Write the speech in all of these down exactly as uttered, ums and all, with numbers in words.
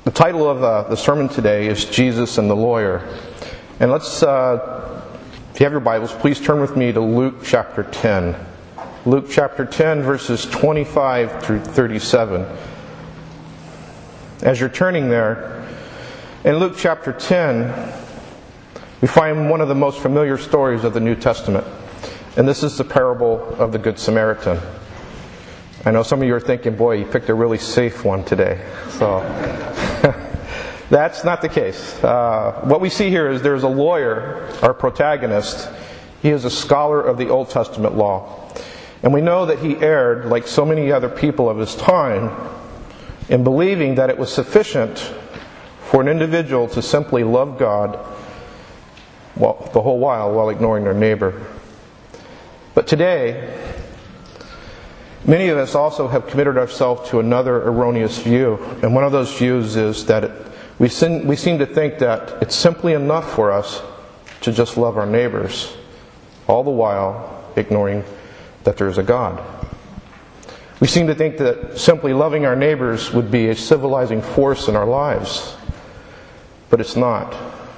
The title of the, the sermon today is Jesus and the Lawyer. And let's, uh, if you have your Bibles, please turn with me to Luke chapter ten. Luke chapter ten, verses twenty-five through thirty-seven. As you're turning there, in Luke chapter ten, we find one of the most familiar stories of the New Testament. And this is the parable of the Good Samaritan. I know some of you are thinking, boy, you picked a really safe one today. So that's not the case. Uh, what we see here is there's a lawyer, our protagonist. He is a scholar of the Old Testament law. And we know that he erred, like so many other people of his time, in believing that it was sufficient for an individual to simply love God well, the whole while while ignoring their neighbor. But today, many of us also have committed ourselves to another erroneous view. And one of those views is that it, we, seem, we seem to think that it's simply enough for us to just love our neighbors, all the while ignoring that there's a God. We seem to think that simply loving our neighbors would be a civilizing force in our lives. But it's not.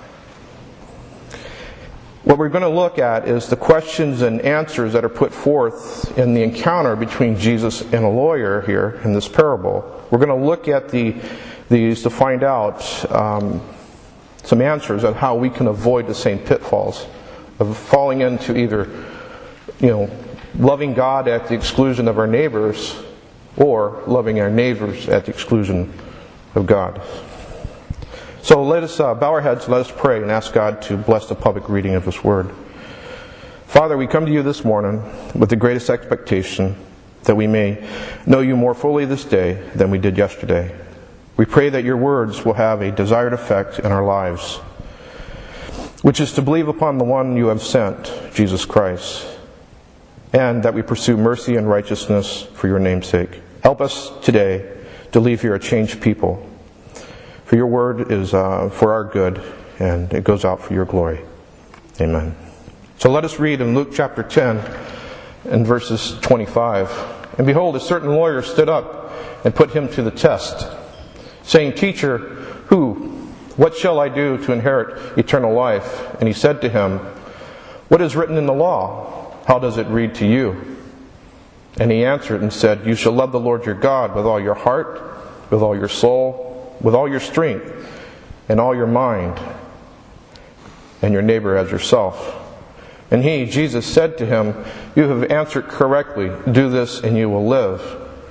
What we're going to look at is the questions and answers that are put forth in the encounter between Jesus and a lawyer here in this parable. We're going to look at the, these to find out um, some answers on how we can avoid the same pitfalls of falling into either, you know, loving God at the exclusion of our neighbors or loving our neighbors at the exclusion of God. So let us uh, bow our heads, let us pray, and ask God to bless the public reading of His Word. Father, we come to you this morning with the greatest expectation that we may know you more fully this day than we did yesterday. We pray that your words will have a desired effect in our lives, which is to believe upon the one you have sent, Jesus Christ, and that we pursue mercy and righteousness for your name's sake. Help us today to leave here a changed people. For your word is uh, for our good, and it goes out for your glory. Amen. So let us read in Luke chapter ten, and verses twenty-five. And behold, a certain lawyer stood up and put him to the test, saying, Teacher, who, what shall I do to inherit eternal life? And he said to him, What is written in the law? How does it read to you? And he answered and said, You shall love the Lord your God with all your heart, with all your soul, with all your strength, and all your mind, and your neighbor as yourself. And he, Jesus, said to him, You have answered correctly. Do this and you will live.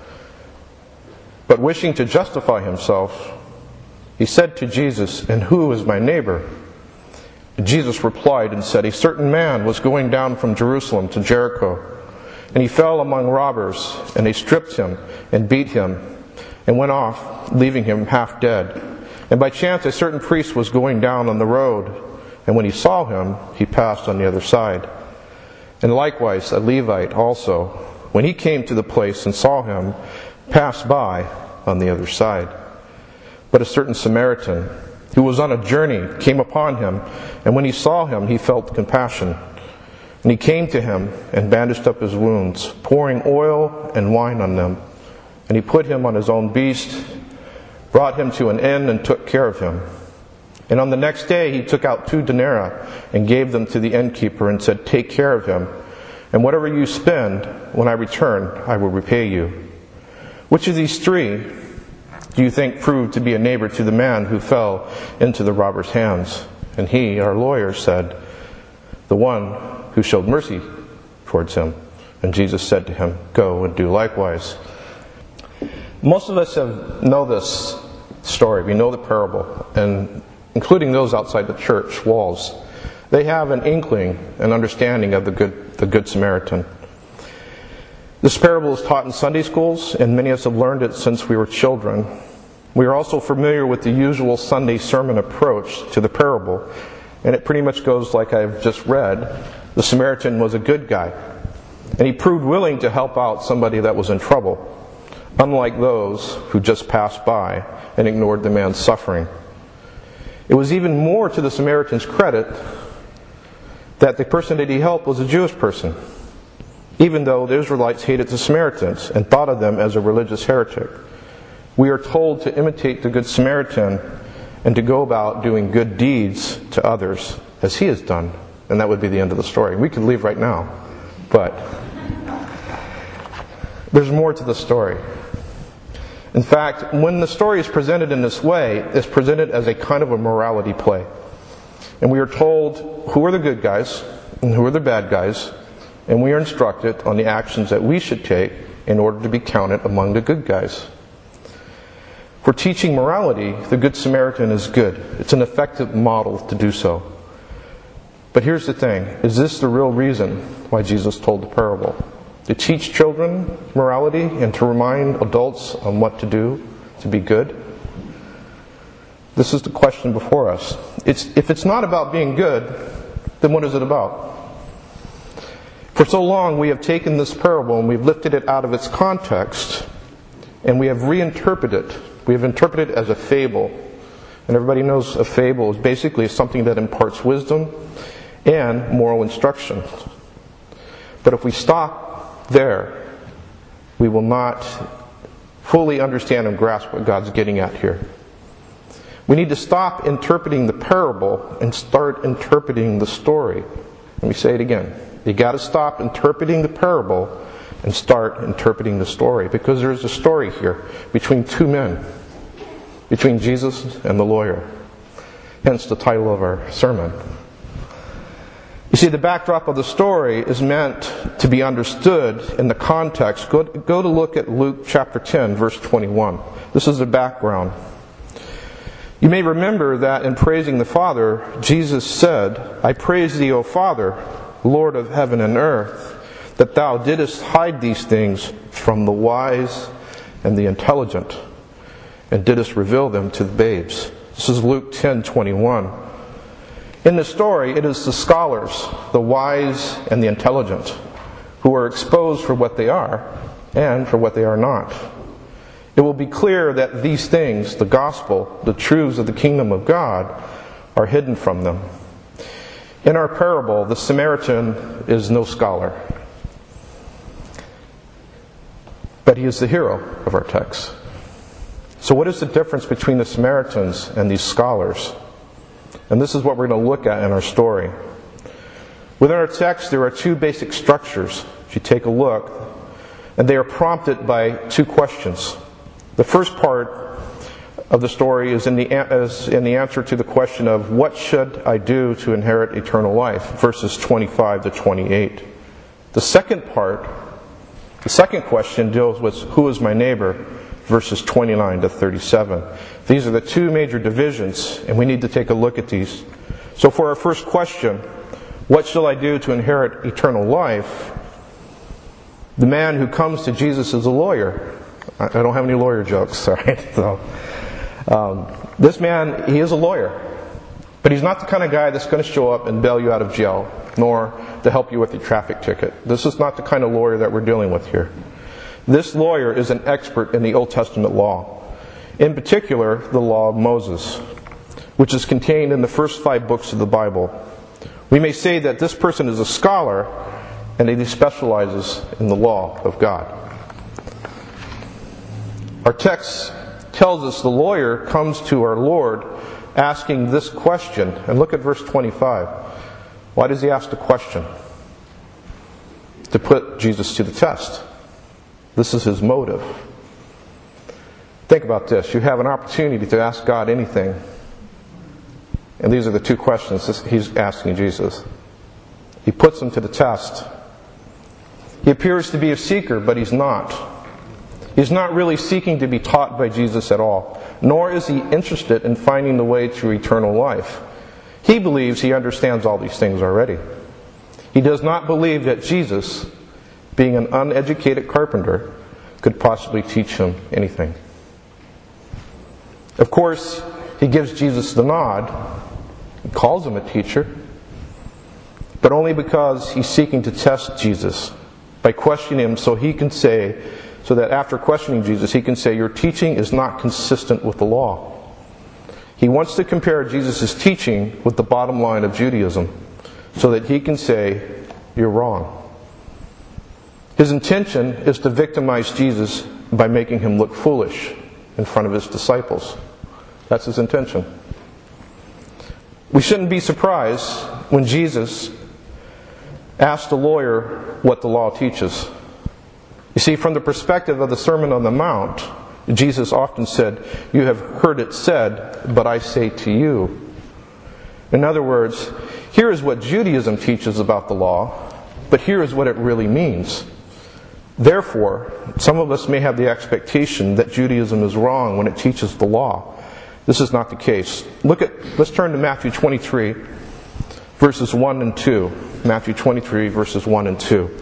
But wishing to justify himself, he said to Jesus, And who is my neighbor? And Jesus replied and said, A certain man was going down from Jerusalem to Jericho, and he fell among robbers, and they stripped him and beat him, and went off, leaving him half dead. And by chance a certain priest was going down on the road, and when he saw him, he passed on the other side. And likewise a Levite also, when he came to the place and saw him, passed by on the other side. But a certain Samaritan, who was on a journey, came upon him, and when he saw him, he felt compassion. And he came to him and bandaged up his wounds, pouring oil and wine on them. And he put him on his own beast, brought him to an inn, and took care of him. And on the next day he took out two denarii and gave them to the innkeeper and said, Take care of him, and whatever you spend, when I return, I will repay you. Which of these three do you think proved to be a neighbor to the man who fell into the robber's hands? And he, our lawyer, said, The one who showed mercy towards him. And Jesus said to him, Go and do likewise. Most of us have know this story. We know the parable, and including those outside the church walls, they have an inkling, an understanding of the good, the Good Samaritan. This parable is taught in Sunday schools, and many of us have learned it since we were children. We are also familiar with the usual Sunday sermon approach to the parable, and it pretty much goes like I've just read. The Samaritan was a good guy, and he proved willing to help out somebody that was in trouble, unlike those who just passed by and ignored the man's suffering. It was even more to the Samaritan's credit that the person that he helped was a Jewish person, even though the Israelites hated the Samaritans and thought of them as a religious heretic. we are told to imitate the Good Samaritan and to go about doing good deeds to others as he has done. And that would be the end of the story. We could leave right now, but there's more to the story. In fact, when the story is presented in this way, it's presented as a kind of a morality play. And we are told who are the good guys and who are the bad guys, and we are instructed on the actions that we should take in order to be counted among the good guys. For teaching morality, the Good Samaritan is good. It's an effective model to do so. But here's the thing. Is this the real reason why Jesus told the parable? To teach children morality and to remind adults on what to do to be good? This is the question before us. It's, if it's not about being good, then what is it about? For so long we have taken this parable and we've lifted it out of its context and we have reinterpreted it. We have interpreted it as a fable. And everybody knows a fable is basically something that imparts wisdom and moral instruction. But if we stop there, we will not fully understand and grasp what God's getting at here. We need to stop interpreting the parable and start interpreting the story. Let me say it again. You got to stop interpreting the parable and start interpreting the story, because there's a story here between two men, between Jesus and the lawyer. Hence the title of our sermon. You see, the backdrop of the story is meant to be understood in the context. Go, go to look at Luke chapter ten, verse twenty-one. This is the background. You may remember that in praising the Father, Jesus said, I praise thee, O Father, Lord of heaven and earth, that thou didst hide these things from the wise and the intelligent, and didst reveal them to the babes. This is Luke ten twenty-one. In the story, it is the scholars, the wise and the intelligent, who are exposed for what they are and for what they are not. It will be clear that these things, the gospel, the truths of the kingdom of God, are hidden from them. In our parable, the Samaritan is no scholar, but he is the hero of our text. So what is the difference between the Samaritans and these scholars? And this is what we're going to look at in our story. Within our text, there are two basic structures. If you take a look, and they are prompted by two questions. The first part of the story is in the, is in the answer to the question of, what should I do to inherit eternal life? Verses twenty-five to twenty-eight. The second part, the second question deals with, who is my neighbor? Verses twenty-nine to thirty-seven. These are the two major divisions, and we need to take a look at these. So for our first question, what shall I do to inherit eternal life? The man who comes to Jesus is a lawyer. I don't have any lawyer jokes, sorry. So, um, this man, he is a lawyer. But he's not the kind of guy that's going to show up and bail you out of jail, nor to help you with your traffic ticket. This is not the kind of lawyer that we're dealing with here. This lawyer is an expert in the Old Testament law. In particular, the law of Moses, which is contained in the first five books of the Bible. We may say that this person is a scholar, and he specializes in the law of God. Our text tells us the lawyer comes to our Lord asking this question. And look at verse twenty-five. Why does he ask the question? To put Jesus to the test. This is his motive. Think about this. You have an opportunity to ask God anything. And these are the two questions he's asking Jesus. He puts him to the test. He appears to be a seeker, but he's not. He's not really seeking to be taught by Jesus at all, nor is he interested in finding the way to eternal life. He believes he understands all these things already. He does not believe that Jesus, being an uneducated carpenter, could possibly teach him anything. Of course, he gives Jesus the nod. He calls him a teacher, but only because he's seeking to test Jesus by questioning him so he can say, so that after questioning Jesus, he can say, your teaching is not consistent with the law. He wants to compare Jesus' teaching with the bottom line of Judaism so that he can say, you're wrong. His intention is to victimize Jesus by making him look foolish in front of his disciples. That's his intention. We shouldn't be surprised when Jesus asked the lawyer what the law teaches. You see, from the perspective of the Sermon on the Mount, Jesus often said, "You have heard it said, but I say to you." In other words, here is what Judaism teaches about the law, but here is what it really means. Therefore, some of us may have the expectation that Judaism is wrong when it teaches the law. This is not the case. Look at, let's turn to Matthew twenty-three, verses one and two. Matthew twenty-three, verses one and two.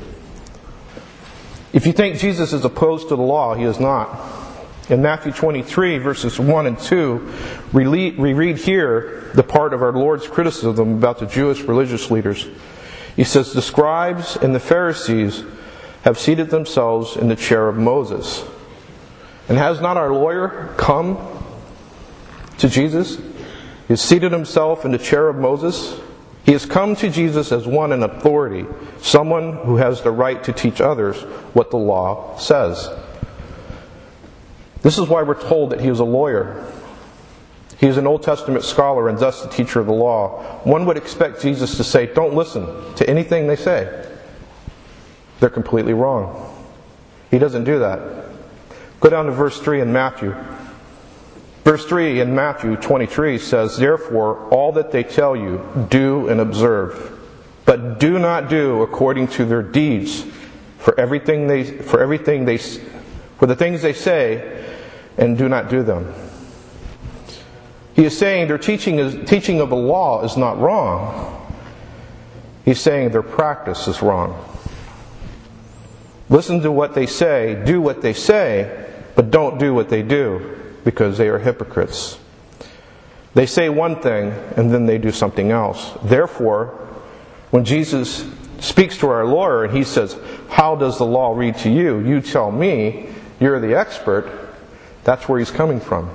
If you think Jesus is opposed to the law, he is not. In Matthew twenty-three, verses one and two, we read here the part of our Lord's criticism about the Jewish religious leaders. He says, "The scribes and the Pharisees have seated themselves in the chair of Moses. And has not our lawyer come to Jesus? He has seated himself in the chair of Moses. He has come to Jesus as one in authority, someone who has the right to teach others what the law says." This is why we're told that he was a lawyer. He is an Old Testament scholar and thus the teacher of the law. One would expect Jesus to say, "Don't listen to anything they say. They're completely wrong." He doesn't do that. Go down to verse three in Matthew. Verse three in Matthew twenty-three says, "Therefore, all that they tell you, do and observe. But do not do according to their deeds, for everything they, for everything they, for the things they say, and do not do them." He is saying their teaching is teaching of the law is not wrong. He's saying their practice is wrong. Listen to what they say, do what they say, but don't do what they do, because they are hypocrites. They say one thing and then they do something else. Therefore, when Jesus speaks to our lawyer and he says, "How does the law read to you? You tell me, you're the expert," that's where he's coming from.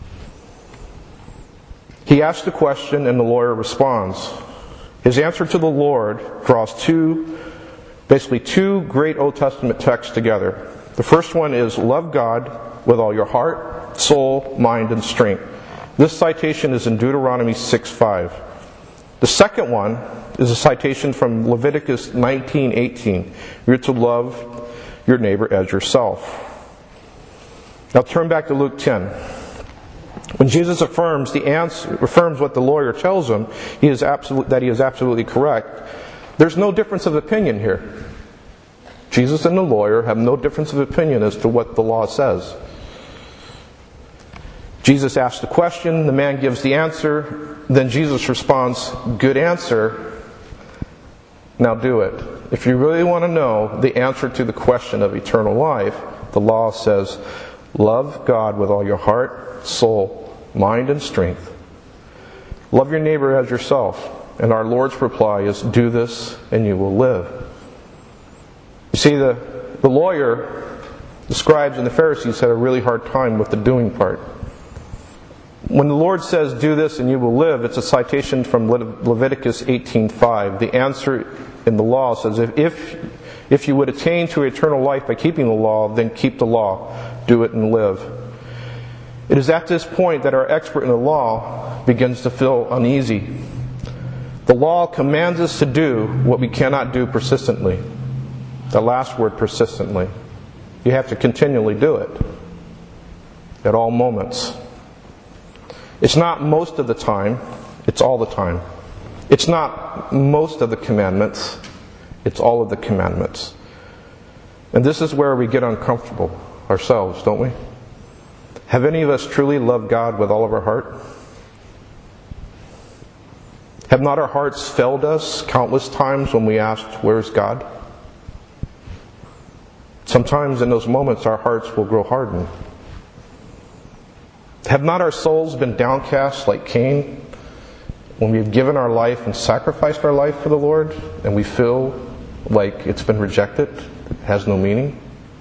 He asks the question and the lawyer responds. His answer to the Lord draws two, basically two great Old Testament texts together. The first one is, "Love God with all your heart, soul, mind, and strength." This citation is in Deuteronomy six five. The second one is a citation from Leviticus nineteen eighteen. You're to love your neighbor as yourself. Now turn back to Luke ten. When Jesus affirms the answer, affirms what the lawyer tells him, he is absolute, that he is absolutely correct, there's no difference of opinion here. Jesus and the lawyer have no difference of opinion as to what the law says. Jesus asks the question, the man gives the answer, then Jesus responds, "Good answer, now do it." If you really want to know the answer to the question of eternal life, the law says, love God with all your heart, soul, mind, and strength. Love your neighbor as yourself. And our Lord's reply is, "Do this and you will live." You see, the, the lawyer, the scribes, and the Pharisees had a really hard time with the doing part. When the Lord says, "Do this and you will live," it's a citation from Leviticus eighteen five. The answer in the law says, if, if, if you would attain to eternal life by keeping the law, then keep the law. Do it and live. It is at this point that our expert in the law begins to feel uneasy. The law commands us to do what we cannot do persistently. The last word, persistently. You have to continually do it. At all moments. It's not most of the time, it's all the time. It's not most of the commandments, it's all of the commandments. And this is where we get uncomfortable ourselves, don't we? Have any of us truly loved God with all of our heart? Have not our hearts failed us countless times when we asked, "Where's God?" Sometimes in those moments our hearts will grow hardened. Have not our souls been downcast like Cain when we've given our life and sacrificed our life for the Lord and we feel like it's been rejected, it has no meaning?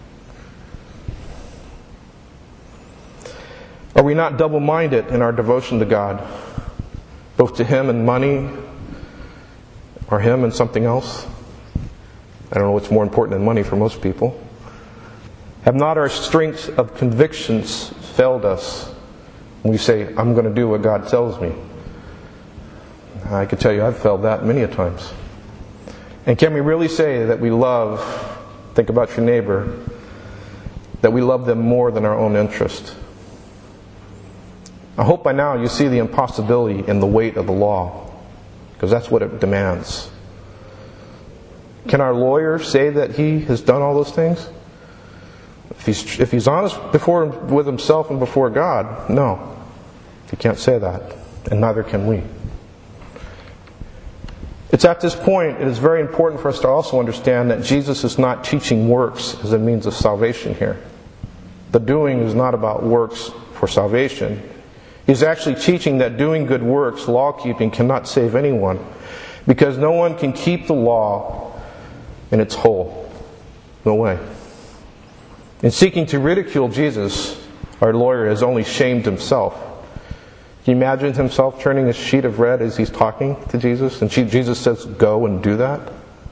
Are we not double-minded in our devotion to God, both to Him and money, or Him and something else? I don't know what's more important than money for most people. Have not our strength of convictions failed us when we say, I'm going to do what God tells me. I can tell you I've failed that many a times. And can we really say that we love, think about your neighbor, that we love them more than our own interest? I hope by now you see the impossibility in the weight of the law, because that's what it demands. Can our lawyer say that he has done all those things? If he's, if he's honest before with himself and before God, no. He can't say that, and neither can we. It's at this point it is very important for us to also understand that Jesus is not teaching works as a means of salvation here. The doing is not about works for salvation. He's actually teaching that doing good works, law-keeping, cannot save anyone, because no one can keep the law in its whole. No way. In seeking to ridicule Jesus, our lawyer has only shamed himself. Can you imagine himself turning a sheet of red as he's talking to Jesus? And she, Jesus says, go and do that?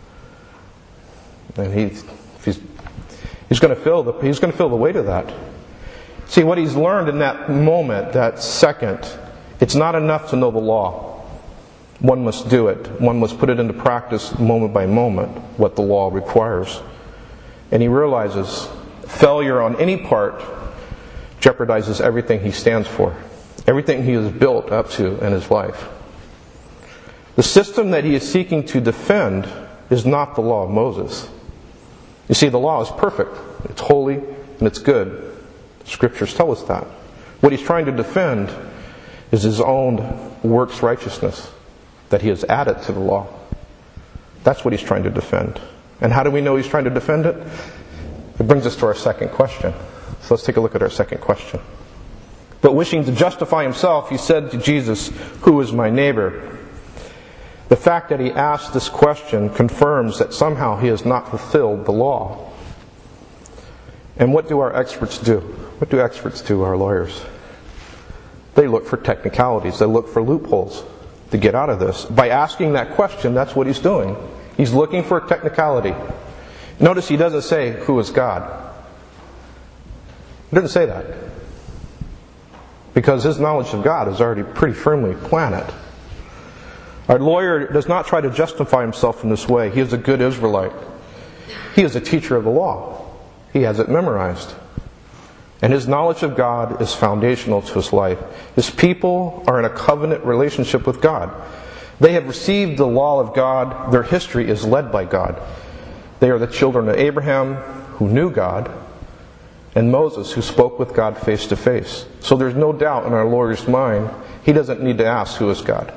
And he, he's, he's going to feel the, he's going to feel the weight of that. See, what he's learned in that moment, that second, it's not enough to know the law. One must do it. One must put it into practice moment by moment, what the law requires. And he realizes failure on any part jeopardizes everything he stands for, everything he has built up to in his life. The system that he is seeking to defend is not the law of Moses. You see, the law is perfect. It's holy and it's good. Scriptures tell us that. What he's trying to defend is his own works righteousness that he has added to the law. That's what he's trying to defend. And how do we know he's trying to defend it? It brings us to our second question. So let's take a look at our second question. But wishing to justify himself, he said to Jesus, "Who is my neighbor?" The fact that he asked this question confirms that somehow he has not fulfilled the law. And what do our experts do? What do experts do, our lawyers? They look for technicalities. They look for loopholes to get out of this. By asking that question, that's what he's doing. He's looking for a technicality. Notice he doesn't say, "Who is God?" He doesn't say that. Because his knowledge of God is already pretty firmly planted. Our lawyer does not try to justify himself in this way. He is a good Israelite. He is a teacher of the law. He has it memorized. And his knowledge of God is foundational to his life. His people are in a covenant relationship with God. They have received the law of God. Their history is led by God. They are the children of Abraham, who knew God, and Moses, who spoke with God face to face. So there's no doubt in our lawyer's mind, he doesn't need to ask, "Who is God?"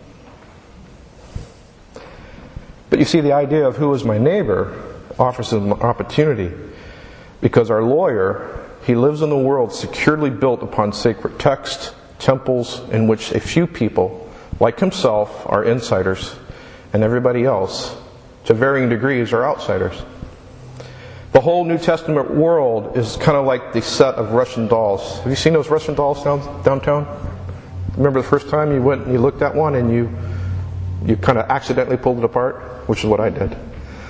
But you see, the idea of "who is my neighbor" offers him an opportunity, because our lawyer, he lives in a world securely built upon sacred texts, temples in which a few people, like himself, are insiders, and everybody else, to varying degrees, are outsiders. The whole New Testament world is kind of like the set of Russian dolls. Have you seen those Russian dolls down, downtown? Remember the first time you went and you looked at one and you you kind of accidentally pulled it apart? Which is what I did.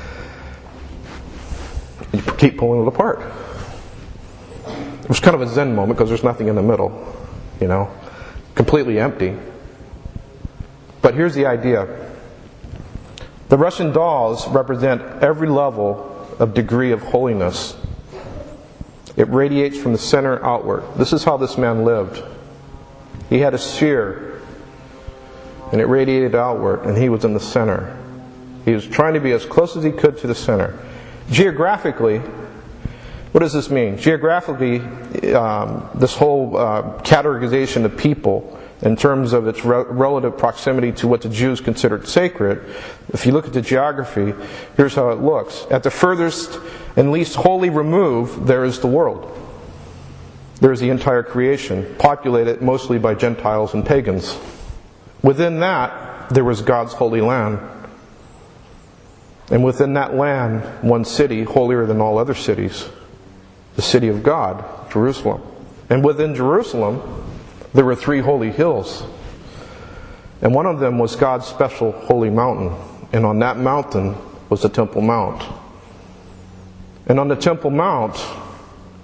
You keep pulling it apart. It was kind of a Zen moment because there's nothing in the middle, you know, completely empty. But here's the idea. The Russian dolls represent every level of degree of holiness. It radiates from the center outward. This is how this man lived. He had a sphere, and it radiated outward, and he was in the center. He was trying to be as close as he could to the center. Geographically, what does this mean? Geographically, um, this whole uh, categorization of people in terms of its re- relative proximity to what the Jews considered sacred, if you look at the geography, here's how it looks. At the furthest and least wholly removed, there is the world. There is the entire creation, populated mostly by Gentiles and pagans. Within that, there was God's holy land. And within that land, one city, holier than all other cities, the city of God, Jerusalem. And within Jerusalem, there were three holy hills. And one of them was God's special holy mountain. And on that mountain was the Temple Mount. And on the Temple Mount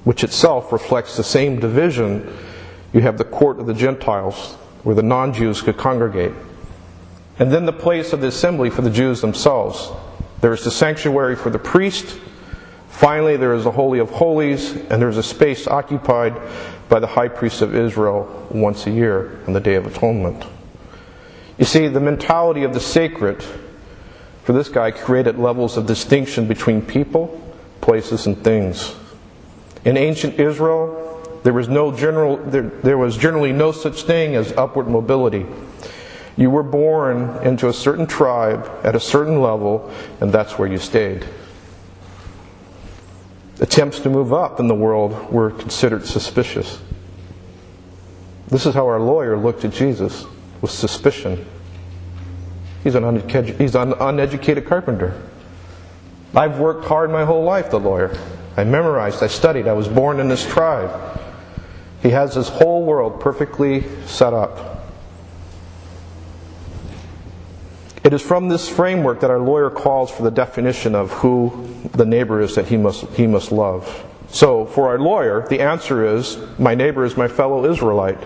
which itself reflects the same division. You have the court of the Gentiles, where the non-Jews could congregate. And then the place of the assembly for the Jews themselves. There is the sanctuary for the priest. Finally, there is the Holy of Holies, and there is a space occupied by the high priest of Israel once a year on the Day of Atonement. You see, the mentality of the sacred for this guy created levels of distinction between people, places, and things. In ancient Israel, there was no general there, there was generally no such thing as upward mobility. You were born into a certain tribe at a certain level, and that's where you stayed. Attempts to move up in the world were considered suspicious. This is how our lawyer looked at Jesus, with suspicion. He's an uneducated, he's an uneducated carpenter. I've worked hard my whole life, the lawyer. I memorized, I studied, I was born in this tribe. He has his whole world perfectly set up. It is from this framework that our lawyer calls for the definition of who the neighbor is that he must he must love. So, for our lawyer, the answer is, my neighbor is my fellow Israelite.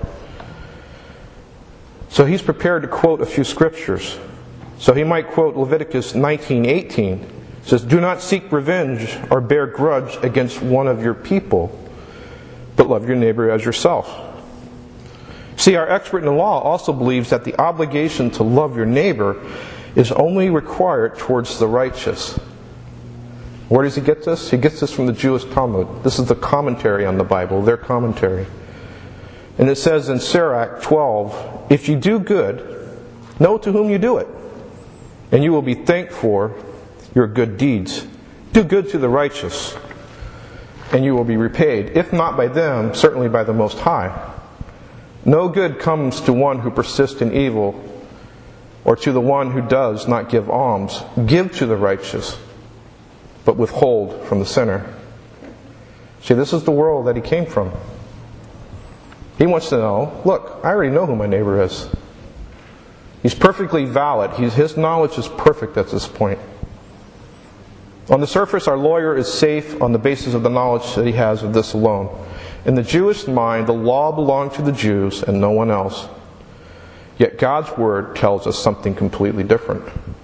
So he's prepared to quote a few scriptures. So he might quote Leviticus nineteen eighteen. It says, "Do not seek revenge or bear grudge against one of your people, but love your neighbor as yourself." See, our expert in the law also believes that the obligation to love your neighbor is only required towards the righteous. Where does he get this? He gets this from the Jewish Talmud. This is the commentary on the Bible, their commentary. And it says in Sirach twelve, "If you do good, know to whom you do it, and you will be thanked for your good deeds. Do good to the righteous, and you will be repaid, if not by them, certainly by the Most High. No good comes to one who persists in evil, or to the one who does not give alms. Give to the righteous, but withhold from the sinner." See, this is the world that he came from. He wants to know, look, I already know who my neighbor is. He's perfectly valid. He's, his knowledge is perfect at this point. On the surface, our lawyer is safe on the basis of the knowledge that he has of this alone. In the Jewish mind, the law belonged to the Jews and no one else. Yet God's Word tells us something completely different.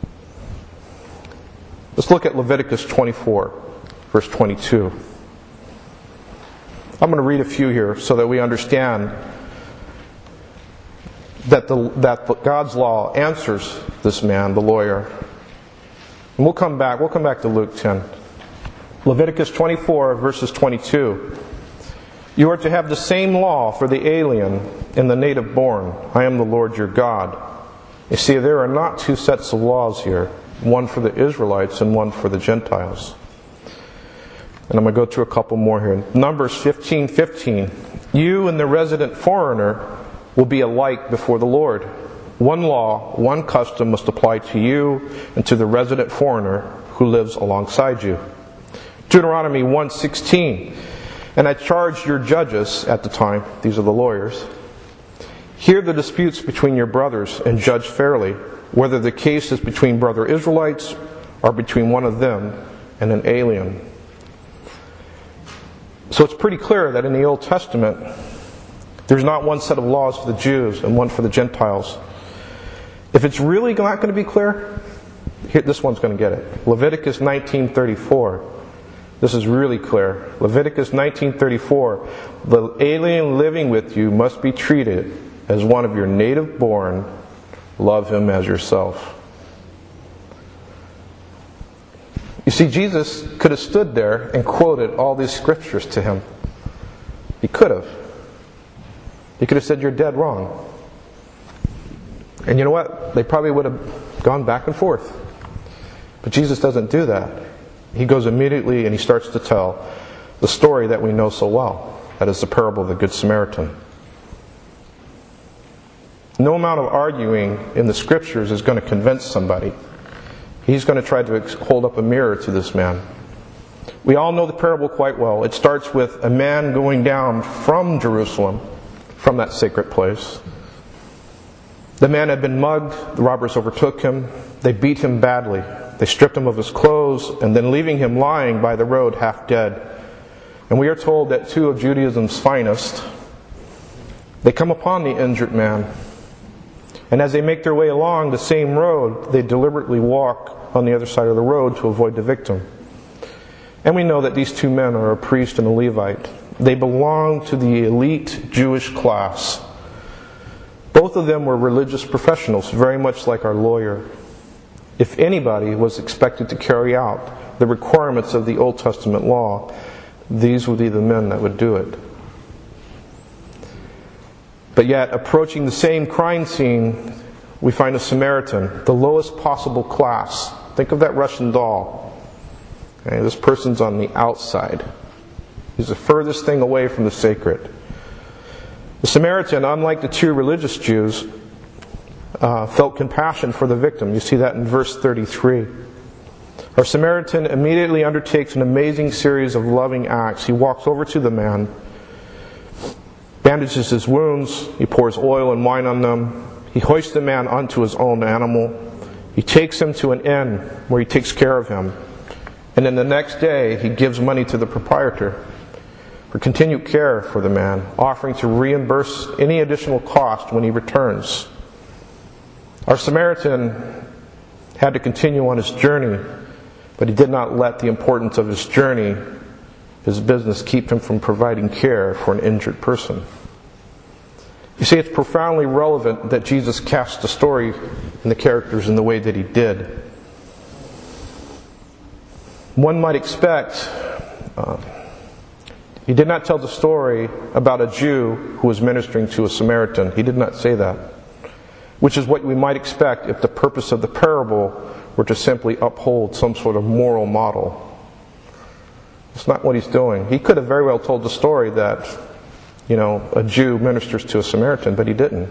Let's look at Leviticus twenty-four, verse twenty-two. I'm going to read a few here so that we understand that, the, that God's law answers this man, the lawyer. And we'll come back. We'll come back to Luke ten. Leviticus twenty-four, verses twenty-two. "You are to have the same law for the alien and the native born. I am the Lord your God." You see, there are not two sets of laws here, one for the Israelites and one for the Gentiles. And I'm going to go through a couple more here. Numbers fifteen fifteen. "You and the resident foreigner will be alike before the Lord. One law, one custom must apply to you and to the resident foreigner who lives alongside you." Deuteronomy one sixteen. "And I charged your judges," at the time, these are the lawyers, "hear the disputes between your brothers and judge fairly, whether the case is between brother Israelites or between one of them and an alien." So it's pretty clear that in the Old Testament, there's not one set of laws for the Jews and one for the Gentiles. If it's really not going to be clear, here, this one's going to get it. Leviticus nineteen thirty-four. This is really clear. Leviticus nineteen thirty-four. "The alien living with you must be treated as one of your native born. Love him as yourself." You see, Jesus could have stood there and quoted all these scriptures to him. He could have. He could have said, "You're dead wrong." And you know what? They probably would have gone back and forth. But Jesus doesn't do that. He goes immediately and he starts to tell the story that we know so well. That is the parable of the Good Samaritan. No amount of arguing in the scriptures is going to convince somebody. He's going to try to hold up a mirror to this man. We all know the parable quite well. It starts with a man going down from Jerusalem, from that sacred place. The man had been mugged. The robbers overtook him. They beat him badly. They stripped him of his clothes, and then leaving him lying by the road half dead, And we are told that two of Judaism's finest, they come upon the injured man. And as they make their way along the same road, they deliberately walk on the other side of the road to avoid the victim. And we know that these two men are a priest and a Levite. They belong to the elite Jewish class. Both of them were religious professionals, very much like our lawyer. If anybody was expected to carry out the requirements of the Old Testament law, these would be the men that would do it. But yet, approaching the same crime scene, we find a Samaritan, the lowest possible class. Think of that Russian doll. Okay, this person's on the outside. He's the furthest thing away from the sacred. The Samaritan, unlike the two religious Jews, uh, felt compassion for the victim. You see that in verse thirty-three. Our Samaritan immediately undertakes an amazing series of loving acts. He walks over to the man, bandages his wounds, he pours oil and wine on them, he hoists the man onto his own animal, he takes him to an inn where he takes care of him, and then the next day he gives money to the proprietor for continued care for the man, offering to reimburse any additional cost when he returns. Our Samaritan had to continue on his journey, but he did not let the importance of his journey, his business, keep him from providing care for an injured person. You see, it's profoundly relevant that Jesus cast the story and the characters in the way that he did. One might expect, uh, he did not tell the story about a Jew who was ministering to a Samaritan. He did not say that. Which is what we might expect if the purpose of the parable were to simply uphold some sort of moral model. It's not what he's doing. He could have very well told the story that, you know, a Jew ministers to a Samaritan, but he didn't.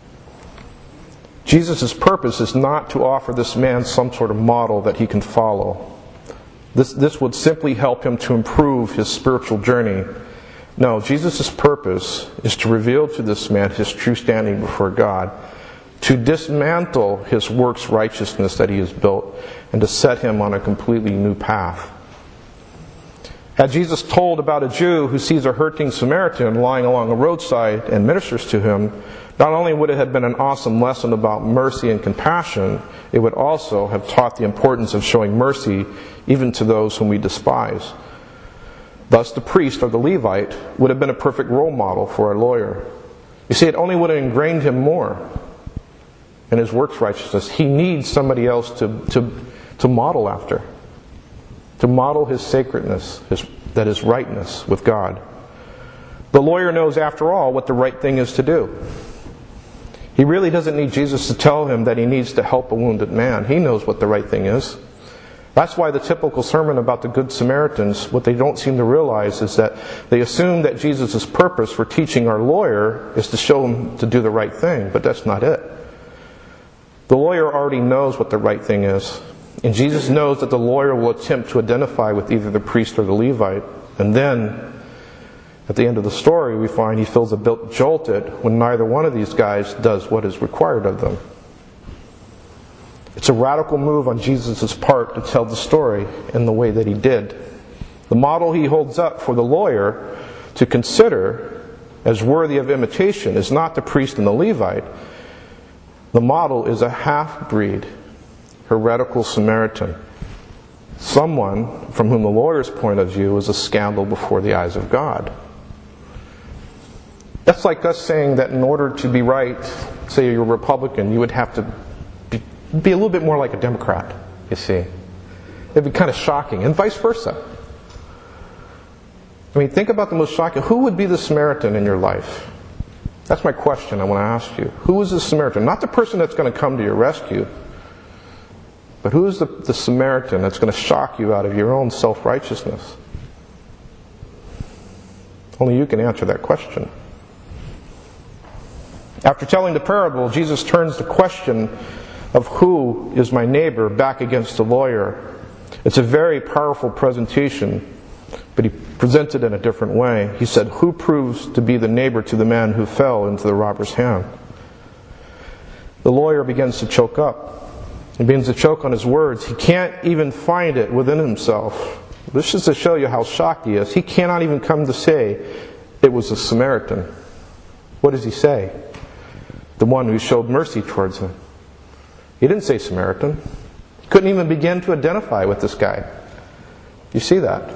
Jesus' purpose is not to offer this man some sort of model that he can follow. This, this would simply help him to improve his spiritual journey. No, Jesus' purpose is to reveal to this man his true standing before God, to dismantle his works righteousness that he has built, and to set him on a completely new path. Had Jesus told about a Jew who sees a hurting Samaritan lying along a roadside and ministers to him, not only would it have been an awesome lesson about mercy and compassion, it would also have taught the importance of showing mercy even to those whom we despise. Thus, the priest or the Levite would have been a perfect role model for our lawyer. You see, it only would have ingrained him more in his works righteousness. He needs somebody else to, to, to model after. To model his sacredness, his, that is rightness with God. The lawyer knows, after all, what the right thing is to do. He really doesn't need Jesus to tell him that he needs to help a wounded man. He knows what the right thing is. That's why the typical sermon about the Good Samaritans, what they don't seem to realize is that they assume that Jesus' purpose for teaching our lawyer is to show him to do the right thing, but that's not it. The lawyer already knows what the right thing is. And Jesus knows that the lawyer will attempt to identify with either the priest or the Levite. And then, at the end of the story, we find he feels a bit jolted when neither one of these guys does what is required of them. It's a radical move on Jesus' part to tell the story in the way that he did. The model he holds up for the lawyer to consider as worthy of imitation is not the priest and the Levite. The model is a half-breed, heretical Samaritan. Someone from whom the lawyer's point of view is a scandal before the eyes of God. That's like us saying that in order to be right, say you're a Republican, you would have to be, be a little bit more like a Democrat, you see. It'd be kind of shocking, and vice versa. I mean, think about the most shocking. Who would be the Samaritan in your life? That's my question I want to ask you. Who is the Samaritan? Not the person that's going to come to your rescue, but who is the, the Samaritan that's going to shock you out of your own self-righteousness? Only you can answer that question. After telling the parable, Jesus turns the question of who is my neighbor back against the lawyer. It's a very powerful presentation, but he presents it in a different way. He said, who proves to be the neighbor to the man who fell into the robber's hand? The lawyer begins to choke up. He begins to choke on his words. He can't even find it within himself This is to show you how shocked he is. He cannot even come to say it was a Samaritan. What does he say? The one who showed mercy towards him. He didn't say Samaritan. Couldn't even begin to identify with this guy. You see that?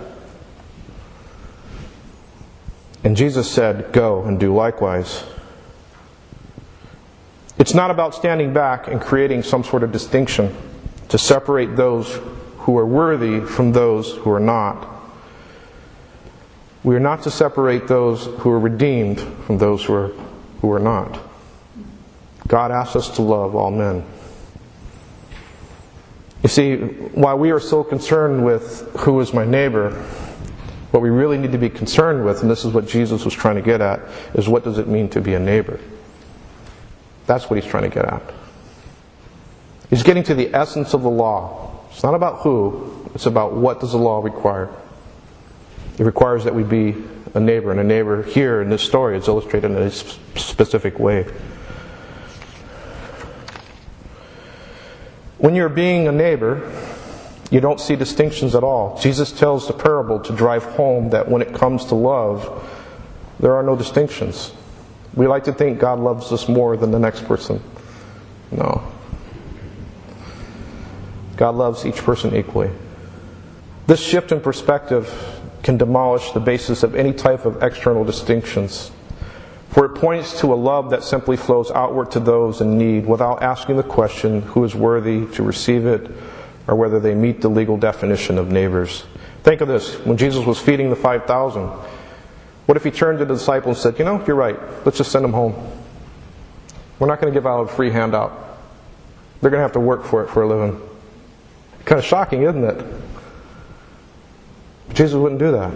And Jesus said, "Go and do likewise." It's not about standing back and creating some sort of distinction to separate those who are worthy from those who are not. We are not to separate those who are redeemed from those who are, who are not. God asks us to love all men. You see, while we are so concerned with who is my neighbor, what we really need to be concerned with, and this is what Jesus was trying to get at, is what does it mean to be a neighbor? That's what he's trying to get at. He's getting to the essence of the law. It's not about who, it's about what does the law require. It requires that we be a neighbor, and a neighbor here in this story is illustrated in a specific way. When you're being a neighbor, you don't see distinctions at all. Jesus tells the parable to drive home that when it comes to love, there are no distinctions. We like to think God loves us more than the next person. No. God loves each person equally. This shift in perspective can demolish the basis of any type of external distinctions, for it points to a love that simply flows outward to those in need without asking the question who is worthy to receive it or whether they meet the legal definition of neighbors. Think of this. When Jesus was feeding the five thousand, what if he turned to the disciples and said, "You know, you're right. Let's just send them home. We're not going to give out a free handout. They're going to have to work for it for a living." Kind of shocking, isn't it? But Jesus wouldn't do that.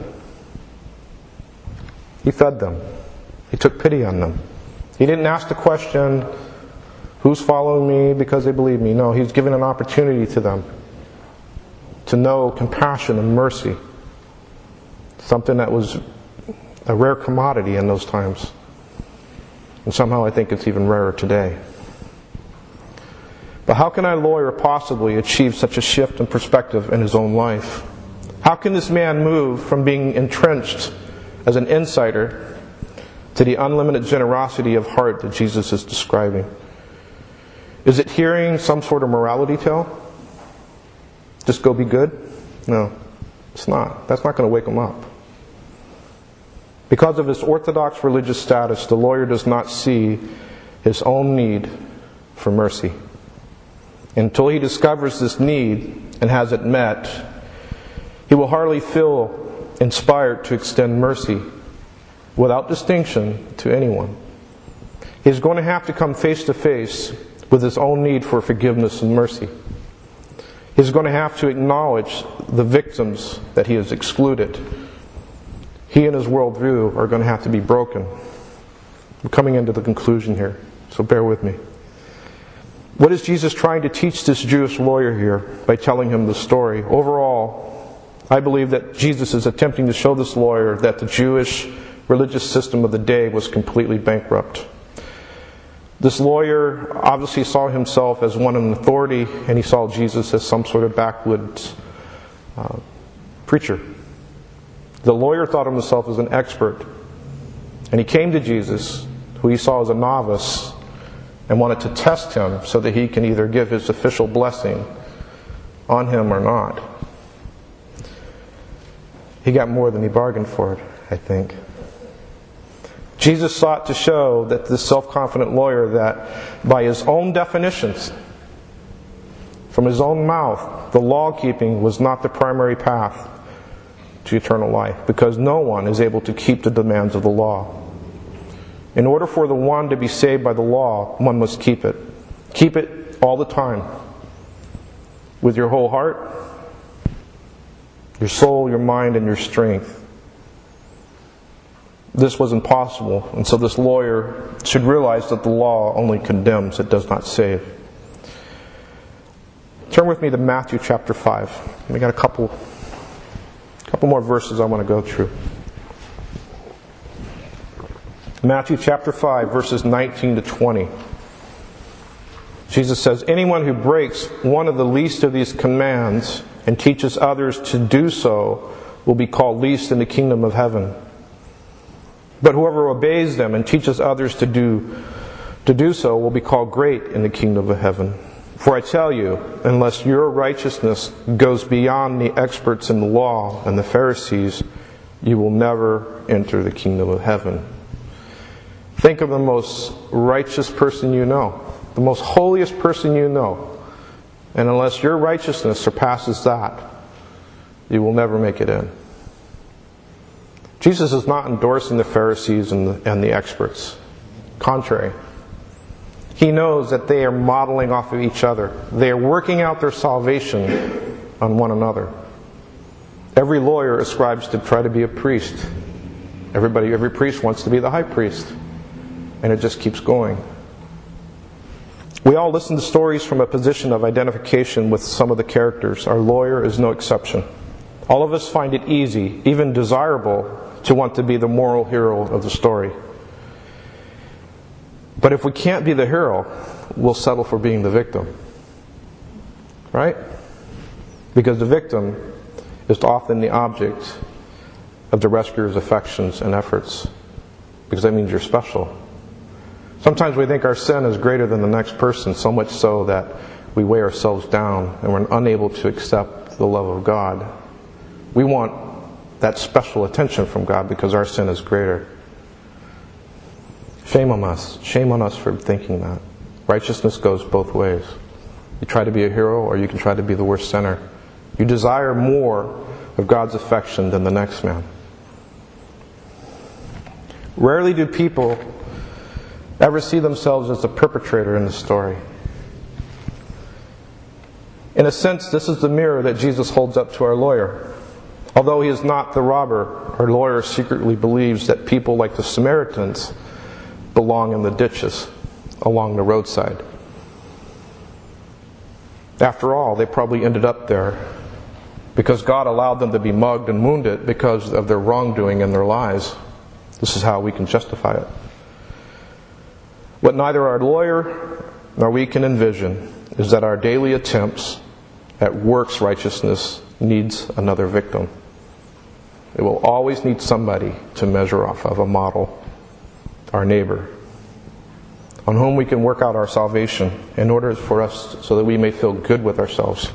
He fed them. He took pity on them. He didn't ask the question, who's following me because they believe me? No, he's giving an opportunity to them to know compassion and mercy. Something that was a rare commodity in those times. And somehow I think it's even rarer today. But how can a lawyer possibly achieve such a shift in perspective in his own life? How can this man move from being entrenched as an insider to the unlimited generosity of heart that Jesus is describing? Is it hearing some sort of morality tale? Just go be good? No, it's not. That's not going to wake him up. Because of his orthodox religious status, the lawyer does not see his own need for mercy. Until he discovers this need and has it met, he will hardly feel inspired to extend mercy without distinction to anyone. He's going to have to come face to face with his own need for forgiveness and mercy. He's going to have to acknowledge the victims that he has excluded. He and his worldview are going to have to be broken. I'm coming into the conclusion here, so bear with me. What is Jesus trying to teach this Jewish lawyer here by telling him the story? Overall, I believe that Jesus is attempting to show this lawyer that the Jewish religious system of the day was completely bankrupt. This lawyer obviously saw himself as one in authority, and he saw Jesus as some sort of backwoods uh, preacher. The lawyer thought of himself as an expert, and he came to Jesus, who he saw as a novice, and wanted to test him so that he can either give his official blessing on him or not. He got more than he bargained for it, I think. Jesus sought to show that this self-confident lawyer that by his own definitions, from his own mouth, the law-keeping was not the primary path to eternal life, because no one is able to keep the demands of the law. In order for the one to be saved by the law, one must keep it. Keep it all the time. With your whole heart, your soul, your mind, and your strength. This was impossible, and so this lawyer should realize that the law only condemns, it does not save. Turn with me to Matthew chapter five. We got a couple, couple more verses I want to go through. Matthew chapter five, verses nineteen to twenty. Jesus says, "Anyone who breaks one of the least of these commands and teaches others to do so will be called least in the kingdom of heaven. But whoever obeys them and teaches others to do to do so will be called great in the kingdom of heaven. For I tell you, unless your righteousness goes beyond the experts in the law and the Pharisees, you will never enter the kingdom of heaven. Think of the most righteous person you know, the most holiest person you know, and unless your righteousness surpasses that, you will never make it in. Jesus is not endorsing the Pharisees and the, and the experts. Contrary. He knows that they are modeling off of each other. They are working out their salvation on one another. Every lawyer ascribes to try to be a priest. Everybody, every priest wants to be the high priest. And it just keeps going. We all listen to stories from a position of identification with some of the characters. Our lawyer is no exception. All of us find it easy, even desirable, to want to be the moral hero of the story. But if we can't be the hero, we'll settle for being the victim. Right? Because the victim is often the object of the rescuer's affections and efforts. Because that means you're special. Sometimes we think our sin is greater than the next person, so much so that we weigh ourselves down and we're unable to accept the love of God. We want that special attention from God because our sin is greater. Shame on us. Shame on us for thinking that. Righteousness goes both ways. You try to be a hero or you can try to be the worst sinner. You desire more of God's affection than the next man. Rarely do people ever see themselves as the perpetrator in the story. In a sense, this is the mirror that Jesus holds up to our lawyer. Although he is not the robber, our lawyer secretly believes that people like the Samaritans belong in the ditches along the roadside. After all, they probably ended up there because God allowed them to be mugged and wounded because of their wrongdoing and their lies. This is how we can justify it. What neither our lawyer nor we can envision is that our daily attempts at works righteousness needs another victim. It will always need somebody to measure off of, a model, our neighbor, on whom we can work out our salvation in order for us so that we may feel good with ourselves.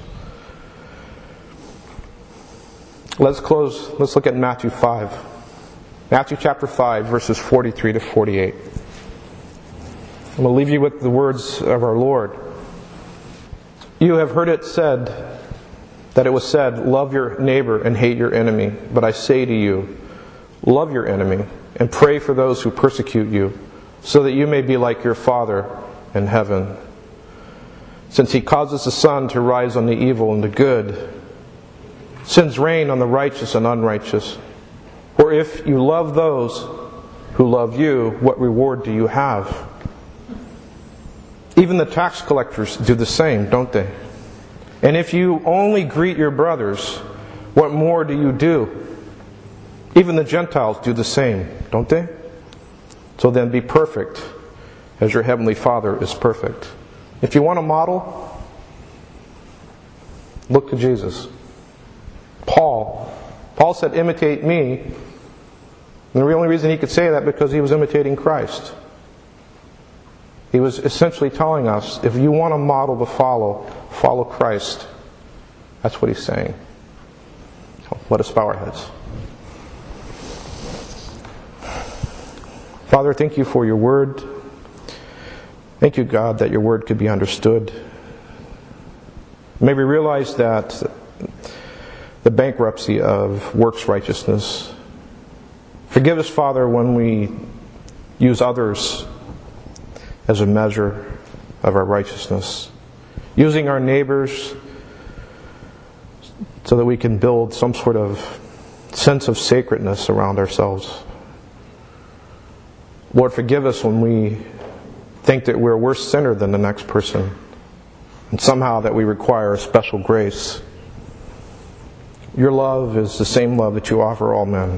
Let's close, let's look at Matthew five. Matthew chapter five, verses forty-three to forty-eight. I'm going to leave you with the words of our Lord. You have heard it said, that it was said, love your neighbor and hate your enemy. But I say to you, love your enemy and pray for those who persecute you, so that you may be like your Father in heaven. Since he causes the sun to rise on the evil and the good, sends rain on the righteous and unrighteous. Or if you love those who love you, what reward do you have? Even the tax collectors do the same, don't they? And if you only greet your brothers, what more do you do? Even the Gentiles do the same, don't they? So then be perfect, as your heavenly Father is perfect. If you want a model, look to Jesus. Paul. Paul said, imitate me. And the only reason he could say that because he was imitating Christ. He was essentially telling us, if you want a model to follow, follow Christ. That's what he's saying. So let us bow our heads. Father, thank you for your word. Thank you, God, that your word could be understood. May we realize that the bankruptcy of works righteousness. Forgive us, Father, when we use others as a measure of our righteousness. Using our neighbors so that we can build some sort of sense of sacredness around ourselves. Lord, forgive us when we think that we're a worse sinner than the next person, and somehow that we require a special grace. Your love is the same love that you offer all men.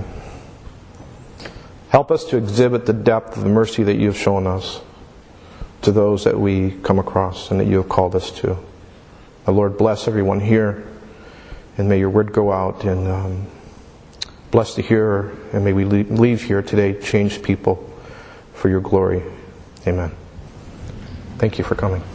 Help us to exhibit the depth of the mercy that you have shown us to those that we come across and that you have called us to. The Lord bless everyone here And may your word go out and um, bless the hearer, and may we leave here today changed people for your glory. Amen. Thank you for coming.